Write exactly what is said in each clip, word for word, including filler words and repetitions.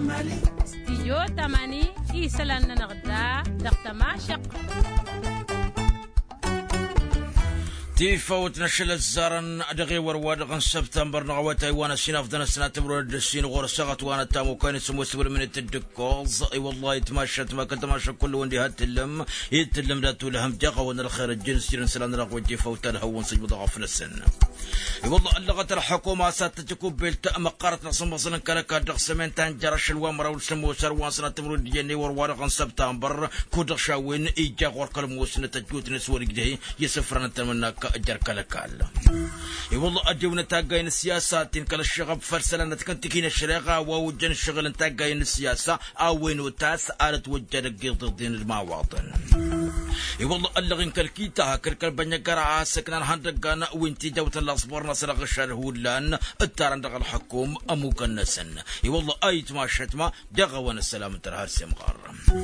استيو تماني إيسلان نغدا دقت ما شق تيفوت نشل الزارن أدغي ورواد سبتمبر نغوات أيوانا سيناف دنا سنة تبرد السين غور سغت وانا تامو كان يسمو سبر من التدكوز اي والله يتماشت ما كنت ماشى كل وندي هاتلم يتلم داتو لهم جاقا وانا الخير الجنس جيرن سلان رغوة جيفوت الهون سجب ضغف السن اي والله اللغة الحكومة ساتتكو بيلتا مقارت نصم بصنا كالكا دغسمين تانجرش الوامرا والسمو سروان سنة تبرد جيني ورواد سبتمبر كودر شاوين ايجا غور كلموس نتجوت نسوري جدهي يسفرنا تمناك أجر كلكال والله أجونا تاجين السياسة تنكل الشغب فرسلنا تكنتكين الشريعة ووجن الشغل تاجين السياسة أوين وتاس آلت وجن الجيض دين المواطن والله اللغين كالكيتا كالكال بنيجر عاسكنا هندقنا وانتي جوت الأصبر نصر غشر هولان التارن دغ الحكوم أموكنسن والله أيت ما شتما دغوان السلام ترهار سمغار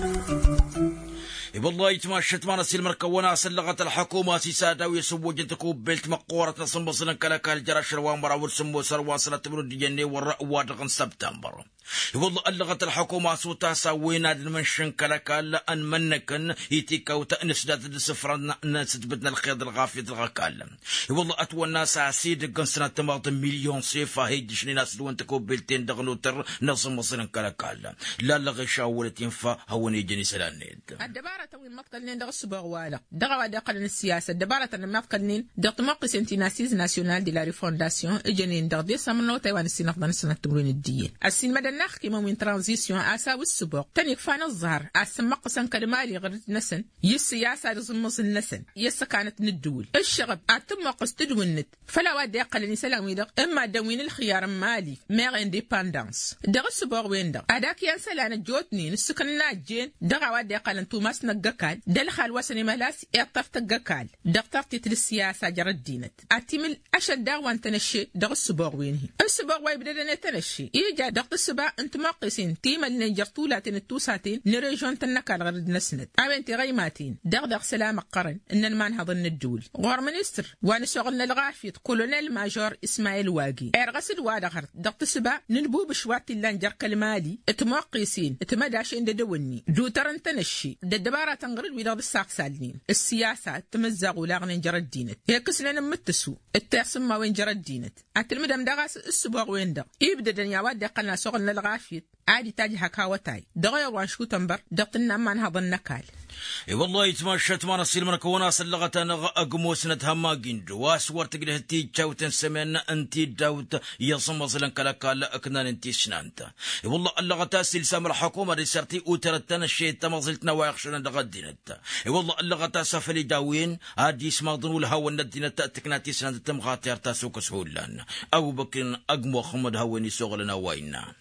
والله يتماشت ما نسيل مركونا سلغة الحكومة سيسادة ويسوو جنتكو بلت مقورة نصنب صنن كلاكا الجراش روان والسمو سروان سنة تبرو ديجني والرأوات غن سبتمبر والله اللغة الحكومة سوتا سوينا المنشن كلاكا لأن منكن يتيكا وتأنس دات السفرة ناس تبدنا الخيط الغافية الغاكال والله أتوى الناس عسيد قن سنة تماطم مليون سيفا هيدشني ناس دوان تكو بلتين دغنوتر نصنب صنن كلاكا لا لغي شاولت ينفا هوني جني سلانيد توي مقتلين دغ السباغ والا دغ وداقل السياسة دبارة المقتلين دغ مقس انتناسيز ناسيونال دي لا ريفونداسيون اجنين دغ دي سامنو تايوان السيناف دان سنة تمرين الدين السين مدى ناخ كيما من ترانزيسيون اساو السباغ تانيك فانا الظهر اسم مقسن كلمالي غرد نسن يسياسة رزمص النسن يس كانت ندول الشغب اتم مقس تدونت فلا وداقل نسلامي دغ اما دوين الخيار مالي مير انديباندانس دغ السباغ وين دغ اداك ينسلان جوتني نسكن ناجين دغ وداقل انتوماس جكال دلخل وسني ملاس يطفت جكال دكتور تيتل السياسة جرد دينت أتيمل أشد دعوان تنشي دغ السباق وينه السباق واي بدنا تنشي يجا دغ السباق أنت مقسين تيم اللي نجرتولاتين التوساتين نريجون تنكال غرد نسند أبنتي غيماتين دغ دغ سلام قرن إن المان هضن الدول غور منستر وانا شغلنا الغافيت كولونيل ماجور إسماعيل واقي إرغسل وادغر دغ السباق ننبو بشوات اللان جرك المالي اتمقسين اتمداش إند دوني دوترن تنشي دبارة تنقرد ويدا بالساق سالين السياسة تمزق ولاغن جرد دينت هيكس لنا متسو التاسم ما وين جرد دينت أتلمدم دغاس السباق وين دغ يبدا دنيا واد قلنا شغلنا الغافيت عادي تاجي هكاوتاي دغيا وانشو تنبر دغتنا ما نهضن نكال اي والله يتماشت ما نصير مركونا سلغة اقموسنة هما جندو واسور تقله تي جاوتن سمين انتي داوت يصم وصلن كلاكا لأكنان انتي شنانتا اي والله اللغة سلسام الحكومة رسارتي اوترتنا الشيء تمازلتنا ويخشنا دغدينتا اي والله اللغة سافلي داوين هادي اسماضن والهوا ندينتا تكناتي سنانتا تمغاتير تاسوك سهولان او بكن اقمو خمد هوني سوغلنا وينا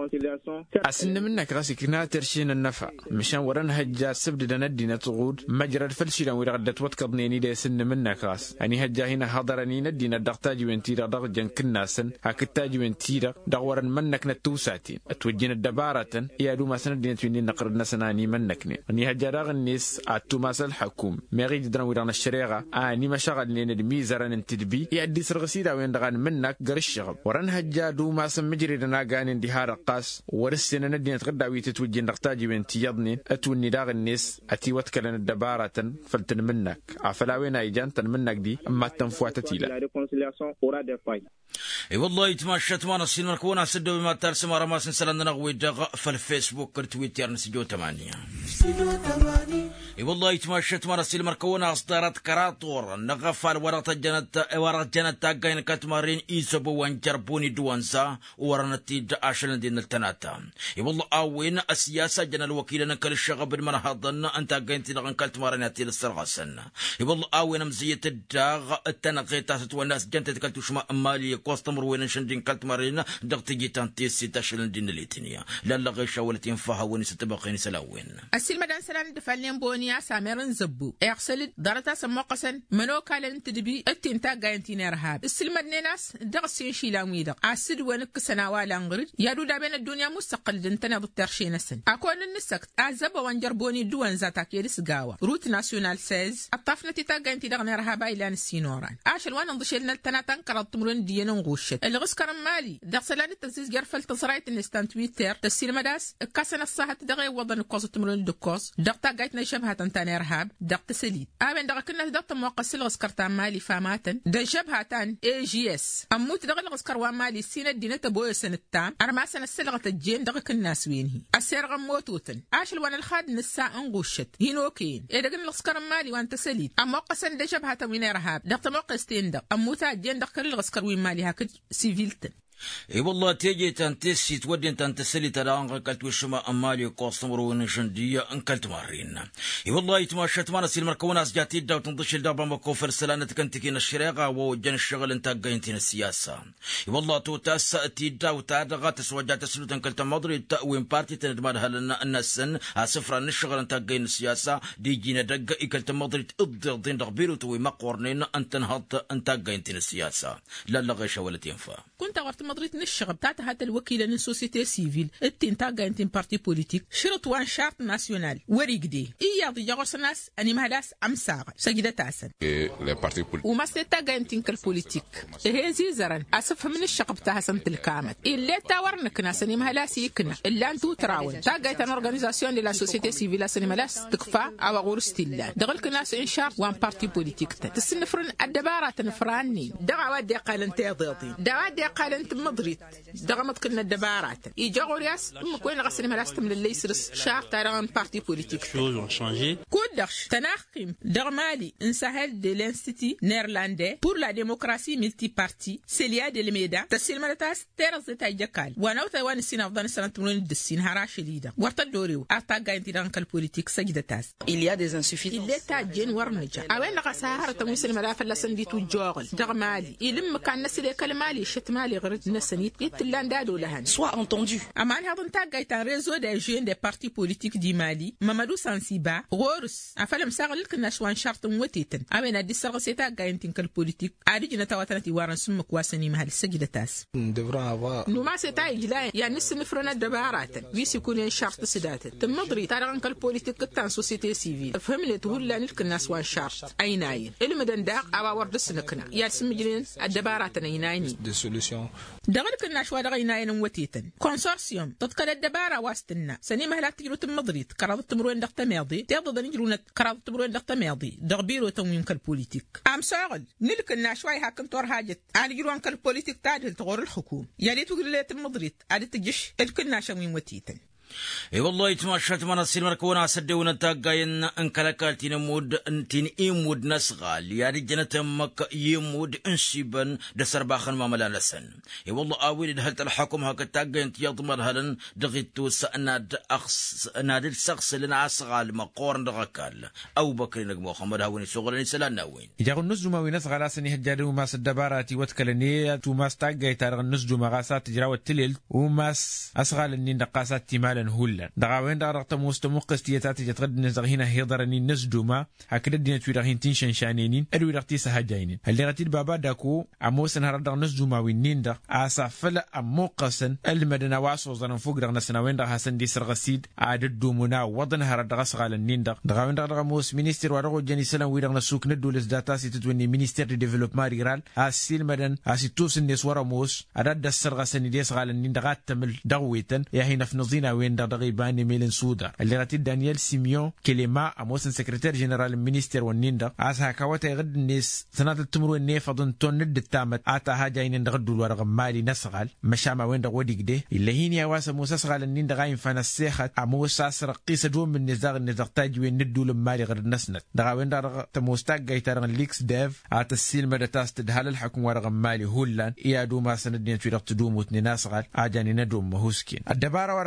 أسن منك راسي كنا ترشين النفع مشان ورن هجا سبد دنا دينا تغود مجرد فلشينا ورغدت وتقضنيني دي سن منك راس اني هجا هنا حضرني ندينا دغتاجي وينتيرا دغ جن كناسن هكتاجي وينتيرا دغورن منك نتوساتين اتوجين الدبارة يا دو ما سن دينا تويني نقرد نسناني منكني اني هجا دغ الناس اتو ماسل الحكوم ميغي جدنا ورغنا الشريعة اني ما شغل لين الميزرن انتدبي يادي سرغسيدا وين دغان منك غرش شغب ورن هجا دو ما سن مجري دنا غانين دي هارقاس ورسنا ندينا تغداوي تتوجين نقتاجي وينتيضني اتوني داغ الناس اتي وتكلن الدبارة فلتن منك عفلاوين ايجان تن منك دي اما تنفواتتي لا اي والله يتماشت ما نصير مركونا سدو بما ترسم رماس نسلنا نغوي دغ في الفيسبوك تويتر نسجو تمانية اي والله يتماشت ما نصير مركونا اصدارات كراتور نغفال ورقة جنت ورقة جنت تاقين كاتمارين ايسبو وانجربوني دوانسا ورنتي دعاشل دين التناتا اي والله اوين السياسة جن الوكيل نكل الشغب المنهضن انت قاينتي لغن كالتماريناتي للسرغسن اي والله اوين مزية الداغ التنقيتات والناس جنت تكلتو شما مالي كوستمر وين شندين كالتمارين دغتي جيتانتي سيتاشل دين الاتنيا لا لا غير شاولتين فها وين ستبقين سلاوين السلمة دان سلام دفالين بوني دنيا سامرن زبو اغسل درتا سموقسن منو كالن تدبي التنتا غاينتين ارهاب السلمدني ناس دغسين شيلاوي دق اسد ونك سناوالا نغرد يادو دابين الدنيا مستقل دنتنا بالترشين سن اكون النسكت ازب وانجربوني دوان زاتاك يدس غاوا روت ناسيونال سيز الطفنه تتا غاينتي دغنا ارهابا الى السينوران اشل وانا نضشلنا التناتن قرط مرن دينا نغوشت الغسكر مالي دغسلان التزيز جرفل تصرايت النستان تويتر تسيلمداس كاسن الصحه دغي وضن كوز تمرن دكوز دغتا غايتنا شبهه تنتاني ارهاب دغت سليد امن دغ كنا دغت موقسل غسكرتا مالي فاماتن د شبهتان اي جي اس اموت دغ الغسكر ومالي سينا دينا تبوي سنتام ارما سنه السلغه الجين دغ كناس وينهي السرغ موتوتن اشل وانا الخاد نسا انغوشت هينوكين اي دغ الغسكر مالي وانت سليد اما قسن د شبهه وين ارهاب دغت موقستين دغ اموتا جين دغ كل الغسكر وين مالي هاك سيفيلتن اي والله تيجي تنتسي تودي انت تنتسلي ترى قلت وشما امالي قاصمر ونشنديه انكلت مارين اي والله يتماشت ما نسي المركونه اسجاتي دا وتنضش الدابا مكوفر سلانه كنتكين الشريقه وجن الشغل انت قاينتين السياسه اي والله تو تاساتي دا وتادغا تسوجات سلوت انكلت مضري تاوين بارتي تندمرها لنا الناس اسفر الشغل انت قاين السياسه دي جينا دق اكلت مضري تضر دين دغبيرو تو مقورنين انت نهض انت قاينتين السياسه لا لا غيش ولا تنفع كنت غرت مضريت نشغب بتاعت هذا الوكيل من سوسيتي سيفيل التنتا غانتين بارتي بوليتيك شرط وان شارت ناسيونال وريقدي إيا ضي جغرس ناس أني مهلاس أمساغ سجدة تاسن وما سيتا غانتين كالبوليتيك هي زيزرا أسف من الشغب بتاعها سنة الكامت إلا تاورنك ناس أني مهلاس يكنا إلا أنتو تراون تا غايتان أورغانيزاسيون دي لا سوسيتي سيفيل أسني مهلاس تكفى أو غور ستيلا دغلك ناس إن شارت وان بارتي بوليتيك تسنفرن الدبارات نفراني دغا ودي قال انتي ضيطي دغا ودي قال انت مضريت دغمت كنا الدبارات يجا غورياس ام كوين غسل ملاستم للي يسرس شار تاعن بارتي بوليتيك كودش تناقم دغمالي انسهل دي لانستيتي نيرلاندي بور لا ديموكراسي ملتي بارتي سيليا دي الميدا تسيل ملتاس تيرز تاع جكال وانا ثواني سين افضل سنه تمرين الدسين هراش ليدا ورتا دوريو اتا غاينتي دانك البوليتيك سجدتاس il y a des insuffisances il تا جين ورنجا اوين غساهر تمسل ملافه لسنديتو جوغل دغمالي يلم كان نسل كلمالي شتمالي غرد نسنيت soit entendu. Aman hadon tagay tan réseau des jeunes des partis politiques du Mali, Mamadou Sansiba, Rors, afalam sagal kana swan charte mwetitan. Amena disar seta gayntin kal politique, adi jina tawatanati waran sum kwasani mahal sagidatas. devra avoir. Numa seta ijla ya nisni frona dabaratan. Wi sikune charte sidatat. Tamadri taran kal politique tan société civile. Famile tuhulla nilkana swan charte. Aynayin. Ilmadan daq awa wardisnakna. Ya simjinin adabaratan aynayni. Des solutions. دغل كنا شوا دغينا ين وتيتن كونسورسيوم تذكر الدبارة واستنا سني مهلا تجرو تمضريت كراد تمرون دغ تماضي تيض نجرون كراد تمرون دغ تماضي دغبيرو تموين كالبوليتيك ام شاغل نلكنا شوي هاكن تور حاجه ان يجرون كالبوليتيك تاع تغور الحكومه يا ريت تقول لي تمضريت ادي تجش الكنا شوين وتيتن اي والله يتمشت من السيل مركونا سدونا تاغاين انكلكالتين مود انتين ايمود نسغال يا رجنه مك يمود انسيبن دسر باخن ما ملالسن اي والله اويل هلت الحكم هك تاغاين يضمر هلن دغيتو سناد اخس نادل شخص لنا اسغال مقورن دغكال او بكر نجم محمد هاوني شغلني سلانا وين يجا النزجما وينسغال سني هجادو ما سدباراتي وتكلني تو ما استاغاي تارغ النزجما غاسات تجراو التليل وماس اسغال اني نقاسات تيمال هولا دغاوين دارت مستمقس تياتات جتغد نزغينا هيضرني نزدوما هكذا دينا تويرهين تنشن شانينين ادوي رقتي سهجاينين هل رتيد بابا داكو اموسن هرد نزدوما وينين دا اسافل اموقسن المدنا واسو زن فوق دغنا سناوين دا حسن دي سرغسيد عدد دومنا وضن هرد غسغال النين دا دغاوين دغ موس مينيستر ورغو جاني سلام ويدغنا سوق ندولس داتا سيتوني مينيستر دي ديفلوبمون ريرال اسيل مدن اسي توس الناس ورا موس عدد السرغسن دي سغال النين دا تمل دغويتن يا هنا في نزينا وين دغي باني ميلن سودا اللي غتي دانيال سيميون كلمه اموسن سكرتير جنرال مينيستر ونيندا اسا كاوتا يغد الناس سنات التمرو النيف اظن تون ند التامت اتا هاجاين ندغدو الورق مالي نسغال مشاما وين دغ وديغدي اللي هيني واس موسى سغال النين دغاين فانا السيخه اموسى سرقيس دو من نزاغ نزاغ تاج وين ندو المالي غير نسنت دغا وين دغ تموستا جايتار ليكس ديف ات السيل مدتاس تدهل الحكم ورق مالي هولان يا دو ما سندين في رقت دوموت ناسغال اجاني ندوم مهوسكين الدباره ورقه ساد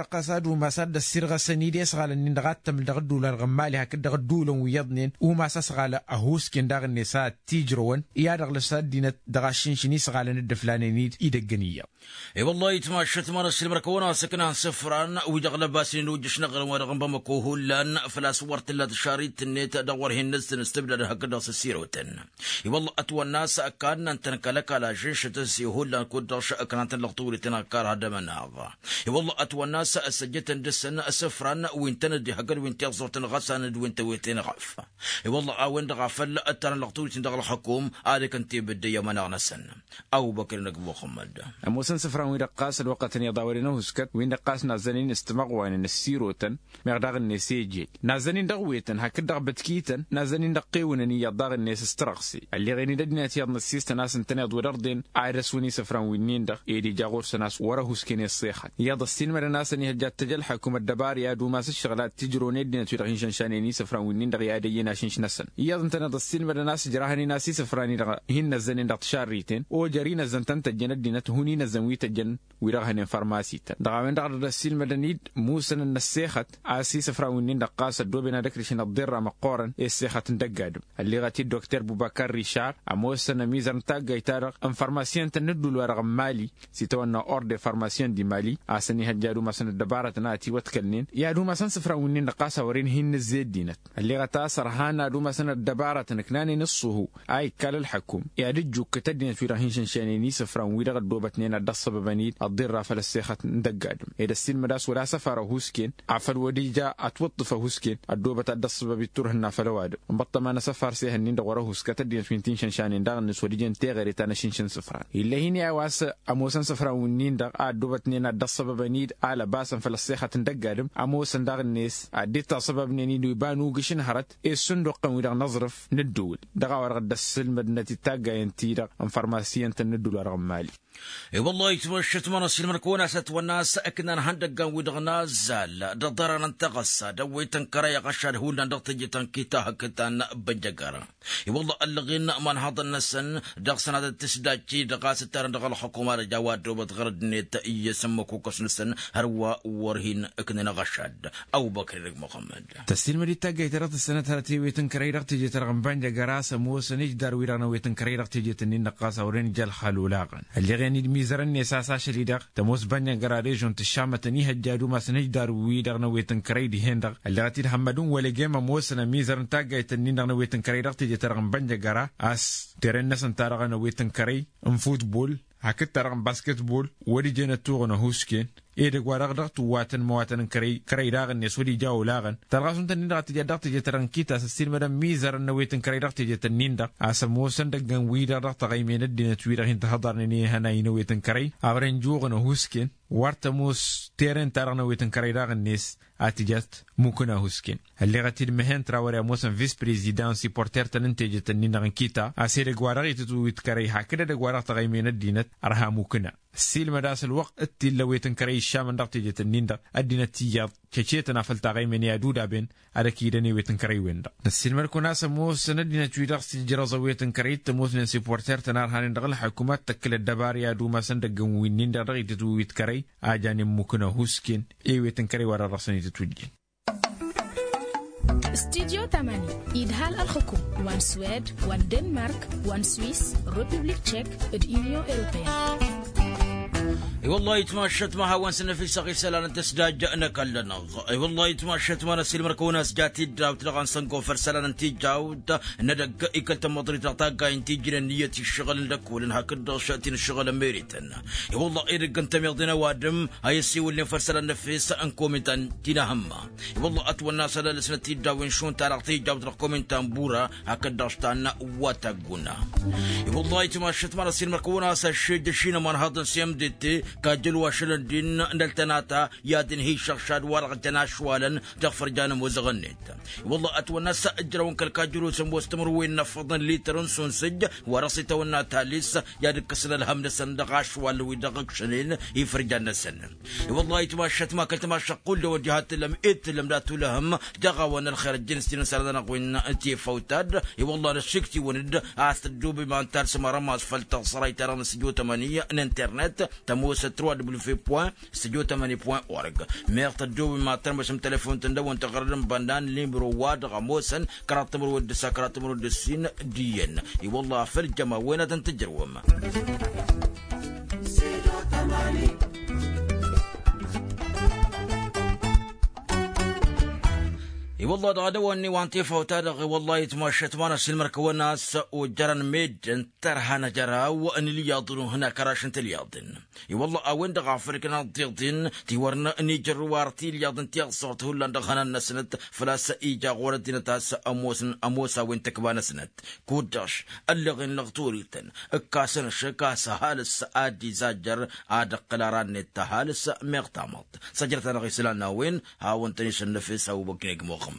وما سد السرغة سنيدي سغال النندغات تم الدغدو للغمالي هكذا دغدولون ويضنين وما سغال أهوس كن دغ النساء تيجرون يادغ لساد دينة دغاشين شني سغال الدفلاني نيد إيدقنية. اي والله يتماشت مانا السلم ركونا سكنها سفران ويدغ لباسين وجش نغر ورغم بمكوه لان فلا صورت الله تشاريت النت دور هنس نستبدل هكذا السيروتن. اي والله أتوى الناس أكان أن تنكلك على جيش تسيه لان كدرش أكان تلقطوري تنكار هذا من هذا. اي والله أتوى الناس أسجت دسن سفران وين تندي هكذا وين تغزر تنغسان وين تويتين غف. اي والله وين دغفل أتنا لقطوري تندغ الحكوم هذا كنت بدي ما نغنسن أو بكر نقبو خمد. موسن سفران وين قاس الوقت يضاورينه هسكت وين قاس نازنين استمغوا ان السيروتن مغداغ النسيجي نازنين دغويتن هكذا بتكيتن نازنين دقيون ان يضاغ الناس استرقسي اللي غيني ددنا تيض نسيست ناس انتنا دوردين عيرس وين سفران وين دغ ايدي جاغور سناس ورا هسكين الصيحه يض السين من الناس ان هجات تجل حكومه الدبار يا دوما الشغلات تجرون يدنا تيرغين شنشانيني سفران وين دغ يادينا شنش نسن يض انتنا السين من الناس جراهني ناسي سفراني دغ هن نزنين دغ تشاريتين او جرينا زنتن تجند دينت هوني نزوي تجن ويرغهن فارماسيتا دغاوين دغ السين مدنيد موسن النسيخت اسي سفراونين دقاس دوبنا دكريشن الضره مقورن السيخت دقادم اللي غاتي الدكتور بوبكر ريشار اموسن ميزان تاغاي تارق ان فارماسيان تندول ورغ مالي سيتونا اور دي فارماسيان دي مالي اسني هجادو مسن الدباره ناتي وتكلنين يا دو مسن سفراونين دقاس ورين هن الزيد دينت اللي غتا سرهانا دو مسن الدباره نكناني نصه اي كال الحكوم يا دجو كتدين في رهين شنشانيني سفراون ويرغ دوبتنين دص بنيد الضره فلسيخه ندقادم اذا السين مداس ولا سفر هوسكين عفل وديجا اتوطف هوسكين الدوبه تدص بتورهنا فلواد بطما انا سفر سيهنين دغره هوسكه دين فينتين شنشانين دغ نس وديجن تيغري تانا شنشن سفر الا هني واس اموسن سفر ونين دغ ادوبتنين دص بنيد على باسن فلسيخه ندقادم اموسن دغ الناس اديت سبب نيني بانو غشن هرت الصندوق ويدغ نظرف ندول دغ ورغ دس المدنه تاغا ينتي دغ فارماسيان تندول رغم مالي. اي والله يتمشت من السلم ركونا ست والناس اكنا هندق ودغنا زال دضرنا انتقص دوي تنكري غشاد هولنا دغتجي تنكيتا هكتان بنجقرا. اي والله اللغين من هذا النسن دغسنا التسداجي دغاس الترن دغ الحكومه جواد وبتغرد نيت يسمكو كوس نسن هروا ورهين اكنا غشاد او بكر محمد تسلم دي تاغي ترت السنه ترتي ويتنكري دغتجي ترغم بنجقرا سموس نجدر ويرنا ويتنكري دغتجي تنين نقاس اورين جل خلولاغن اللي يعني الميزرن يساسا شريدر تموس بنيا غراريجون تشامتني هجادو ما سنجدار ويدرنا ويتنكري دي هندر اللي غاتي محمدون ولا جيما موسنا ميزرن تاغاي تنيننا ويتنكري دغ تيجي ترغم بنيا غرا اس ترن سنتارغنا ويتنكري ام فوتبول هكذا ترغم باسكت بول ودي جينا توغنا هوسكين إيدك ورغدغت واتن مواتن كري كري راغن يسودي جاو لاغن تلغاسون تنين دغت جدغت جترن كيتا سستير مدام ميزر نويتن كري دغت جتنين دغ اسموسن دغن ويدا دغت غيمين الدين تويدا هين تهضرني هنا ينويتن كري اغرن جوغن هوسكين وارتموس تيرن ترغن ويتن كري راغن نيس اتجات ممكن هوسكين اللي غتي المهن تراوري موسن فيس بريزيدان سيبورتر تنتج تنين دغن كيتا اسير غوارغي تتويت كري هكذا دغوارغ غيمين الدين ارها ممكن السيل مداس الوقت اتي لويتن كري الشام دغتي جتنين دغ ادينا تيجات كيتنا فلتا غيمين يا دودا بين اركيدني ويتن كري وين دغ السيل مركونا سمو سندنا تويدغ سجرا ويتن كري تموسن سيبورتر تنار هانين دغ الحكومات تكل الدبار يا دوما سندغن وينين دغ تتويت كري اجاني ممكن هوسكين اي ويتن كري ورا راسني تتوجي استديو ثمانية إدهال الحكوم وان سويد وان دنمارك وان سويس ريبوبليك تشيك اليونيون أوروبية. اي والله يتماشت ما هوان سنة في ساقي سلالة تسداج نكلنا. اي والله يتماشت ما نسيل مركونا سجاتي داو تلغان سنقو فرسلالة انتي جاود ندق ايكال تمضري تغطاقا انتي جينا نية الشغل لكولن هكذا شاتين الشغل ميريتن. اي والله ايرق انت ميغدنا وادم هاي السيول اللي فرسلة نفيس انكومنتان تينا هما. اي والله اتوى الناس لسنة تيداوين شون تارغتي جاود رقومنتان بورا هكذا شتانا واتاقونا. اي والله يتماشت ما نسيل مركونا ساشيد شينا من هذا سيام ديتي كاجل واشل الدين نلتناتا يادن هي شخشاد ورغ تناشوالا تغفر جانا وزغنيت. والله اتوى الناس اجرون كالكاجلو سمو استمروين نفضن ليترن سنسج ورصيتا والناتا ليس يادن كسل الهم نسن دغاشوال ويدغق شنين يفرجان نسن. والله يتماشت ما كالتماشا قول دو وجهات لم ات لم داتو لهم دغاوان الخير الجنس تين سردنا قوين انتي فوتاد. والله نشكتي وند استدوبي ما انتار سمارا ما اسفلت صراي ترى نسجو تمانية الانترنت تموس ستروا دبليو في بوان ستجو تمانية بوان أورج ميرت الدوب ما ترمش تليفون تندو وانتقرن بندان ليمبرو واد غموسن كراتمر ودسا كراتمر ودسين ديين اي والله في الجما وين تنتجروم اي والله دغدوني وانتي فوتا دغ والله يتمشت وانا سلمرك وناس وجرن ميد ترهنا جرا وان اللي ياضنوا هنا كراش انت اللي ياضن اي والله اوين دغ افريكنا ديضين تيورنا اني جروارتي اللي ياضن تي صورت هلا دغنا النسنت فلاس ايجا غوردين تاس اموسن اموسا وين تكبان سنت كوداش اللي غن لغطوريتن كاسن شكاس هالس ادي زاجر ادق قلاران التهالس مغتامط سجرت انا غيسلانا وين هاونتني شنفس او بكيك موخ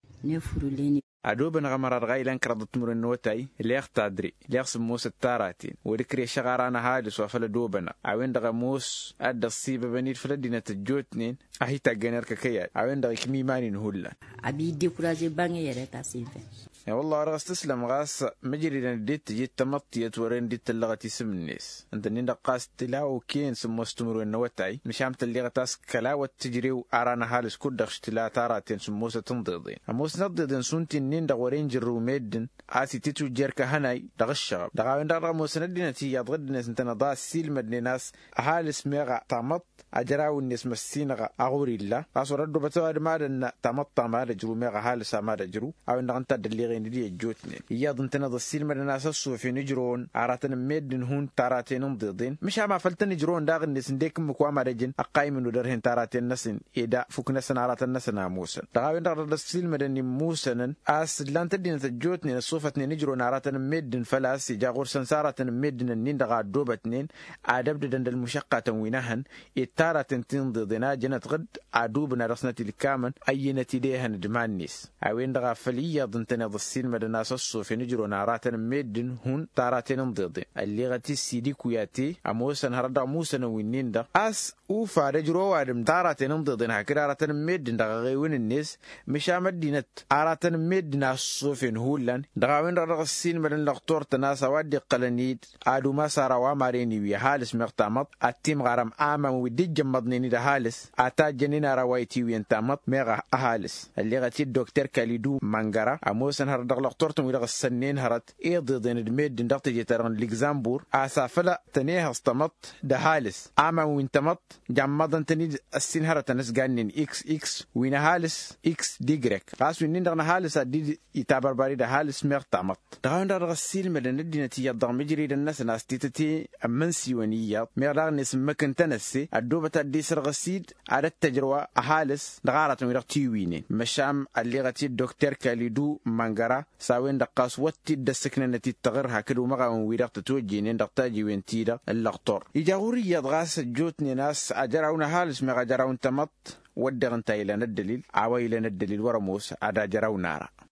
أدوبنا غمرار غايلان كردت مرن نوتاي اللي يختادري اللي يقسم موس التاراتين ودكري شغارانا هادس وفل دوبنا عوين دغ موس أدى الصيبة بنير فلدينا تجوتنين أهي تاقينير ككيات عوين دغ كمي ماني نهولا أبي دي كراجي باني يريتا سيفة يا والله رغس تسلم غاس مجري لان ديت جيت تمطيت ورين ديت اللغة تسم الناس انت نين قاس تلاو كين سمو استمروا النوتاي مش عم تلغة تاس كلاوة تجري وعرانا هالس كودخش تلا تاراتين سموسة تنضيضين أموس نضيضين سنتين نين دغورين جرو ميدن آسي تيتو جيركا هناي دغش شغب دغاوين دغا موسى ندينا تي يضغد ناس انت نضاس سيل مدني ناس هالس ميغا تامط أجراو الناس مسينغا أغوري الله قاسو ردو بتواد مادن تامط مادا جرو ميغا هالس مادا جرو أو نغنتا دلغين دي جوتني ياض انت نض السيل مدن ناس الصوفي نجرون عراتن ميدن هون تاراتين مضيضين مش عما فلتن نجرون داغ الناس نديك مكوا مادجن أقاي منو درهن تاراتين نسن إيدا فوك نسن عراتن نسن موسى دغاوين دغا السيل مدن موسى أس لان تدين تجوتني الصوفتني نجرون عراتن ميدن فلاس جاغور سنسارتن ميدن النين دغا دوبتنين عدب دند المشقة تنوينهن التاراتين تنضيضنا جنت غد عدوبنا رسنتي الكامن أي نتيجة ندمان نيس عوين دغا فليا ضنتنا السين مدناس الصوفي نجرون عراتن ميدن هون تاراتين مضيضين اللي غتي سيدي كوياتي أموسن هردا موسن وينين دا أس أوفا رجرو وادم تاراتين مضيضين هكذا عراتن ميدن دغا غيوين الناس مش عمد دينت عراتن ميدن الصوفي هولن دغاوين دغا السين مدن لغطور تناسا وادي قلنيد عادو ما سارا وماريني وي هالس مغتامط التيم غرام آما ودي جمضنيني دا هالس أتا جنينا روايتي وين تامط ميغا هالس اللي غتي الدكتور كاليدو مانغارا أموسن هردا لغطورتم ويدغ السنين هرت إيضي دين دميد دغت جيتران ليكزامبور أسافلا تنيه استمط دا هالس آما وين تمط جمضن تنيد السين هرت نسجانين إكس إكس وين هالس إكس ديجريك قاس وين دغنا هالس دي يتابر باري دا هالس مغتامط دغاون دغ السيل مدن الدينتي يضغ مجري الناس ناس تيتتي من سيونيات ميغدغ نس مكن تنسي الدوبة دي سرغسيد على التجربة هالس دغارة ويدغ تيوينين مشام اللي غتي الدكتور كاليدو مانغارا ساوين دقاس واتي دسكنا نتي تغرها كدو مغا ويدغ تتوجينين دغتاجي وين تيدا اللغطور يجاوري يضغاس جوتني ناس أجراون هالس مغا جراون تمط ودغن تايلان الدليل عوايلان الدليل ورموس عدا جراون نارا